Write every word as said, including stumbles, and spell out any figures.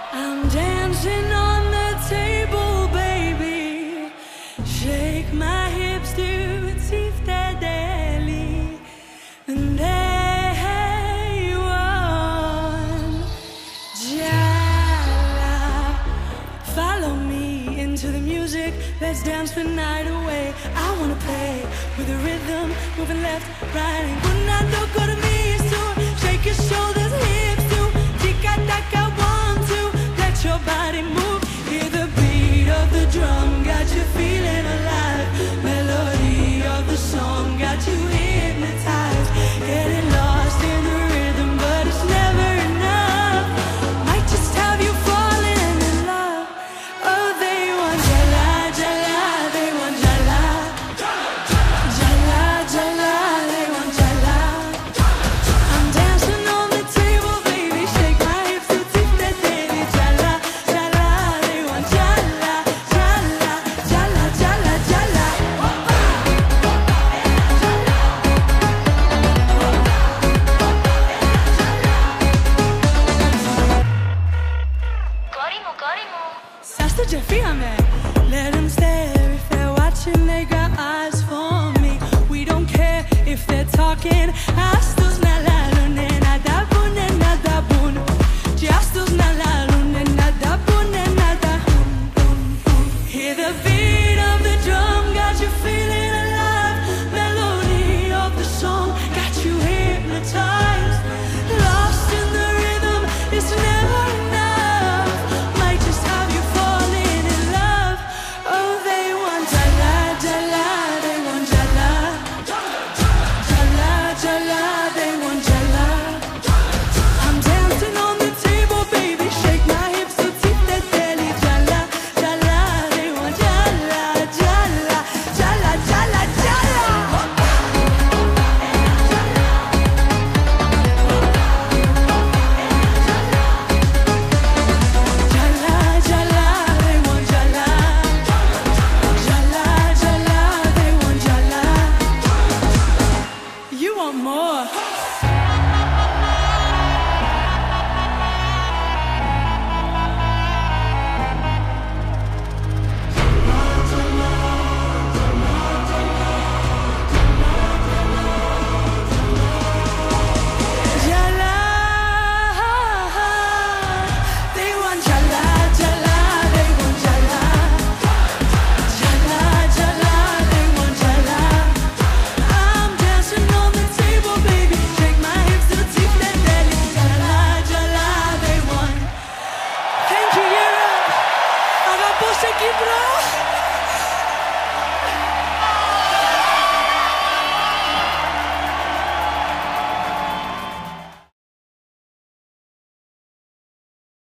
I'm dancing on the table, baby. Shake my hips to teeth that daily. And they want Jala. Follow me into the music. Let's dance the night away. I wanna play with the rhythm, moving left, right, and good night. Don't go to me, so shake your shoulders, hips too. Tika taka, one, two. Let your body move. Hear the beat of the drum, got you feeling alive. Melody of the song, got you hypnotized. Getting lost in the rhythm, but it's never enough. Might just have you falling in love. Oh, they want Jala, Jala, they want Jala. Jala, Jala, they want Jala. I'm dancing on the table, baby. Shake my hips to teeth that daily. Jala, Jala, they want Jala. Jala, Jala, Jala, Jala. Corimo, corimo. Sasta Jeffyame. Let them stare if they're watching. They got eyes for me. We don't care if they're talking. I